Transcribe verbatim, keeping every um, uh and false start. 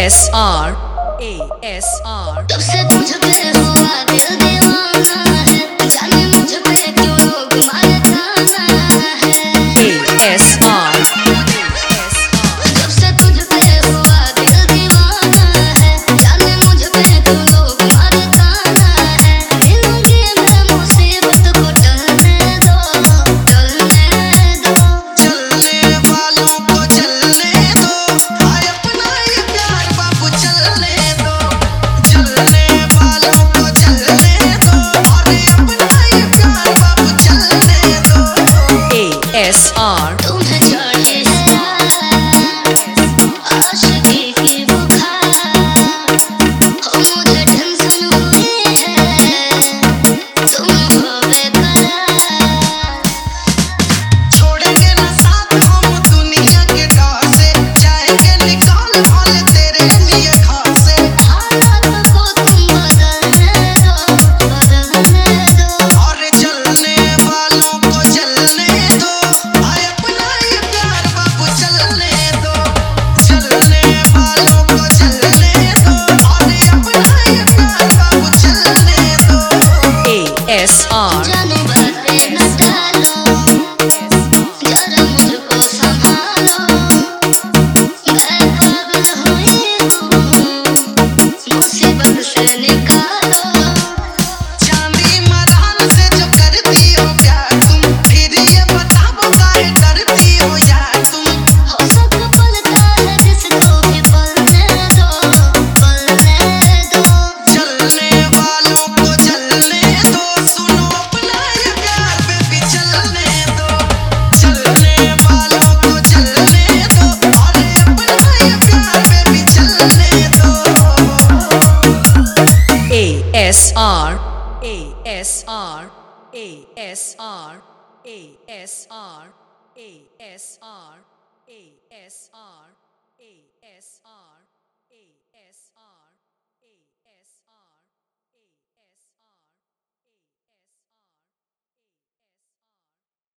S R A S R तब से तुझ पे हुआ दिल दीवाना है, जाने मुझ पे क्यों लोग मरता है। A S R जब से तुझ पे हुआ दिल दीवाना है, जाने मुझ पे क्यों लोग मरता है। जिंदगी में मुसीबत को टलने दो, टलने दो। चलने वालों को चलने दो, हाय अपना ये प्यार बाबू चलने दो। चलने वालों को चलने दो, अरे अपना ये प्यार बाबू चलने दो। A S R तुम्हें चढ़ी है आशिकी की बुखार, हो मुझे टेंशन हुई है, तुम हो बेकरार। छोड़ेंगे ना साथ हम दुनिया के डर से, जाएंगे निकाल वाले तेरे लिए घर से। हालात को तुम बदलने दो, बदलने दो। अरे चलने वालों को चलने दो, हाय अपना ये प्यार बाबू चलने दो। चलने वालों को चलने दो, अरे अपना ये प्यार बाबू चलने दो। A S R जानू बातें न टालो, जरा मुझको संभालो। मैं पागल हुई हूँ, मुसीबत से निकालो। चांदी मरान से जो करती हो प्यार तुम, फिर ये बताओ काहे डरती हो यार तुम। हो सब पलता है जिसको भी पलने दो, पलने दो। चलने वालों को चलने दो, सुनो अपना ये प्यार बेबी चलने दो। चलने वालों को चलने दो, अरे अपना ये प्यार बेबी चलने दो। A S R A S R A S R A S R A S R A S R A S R A S R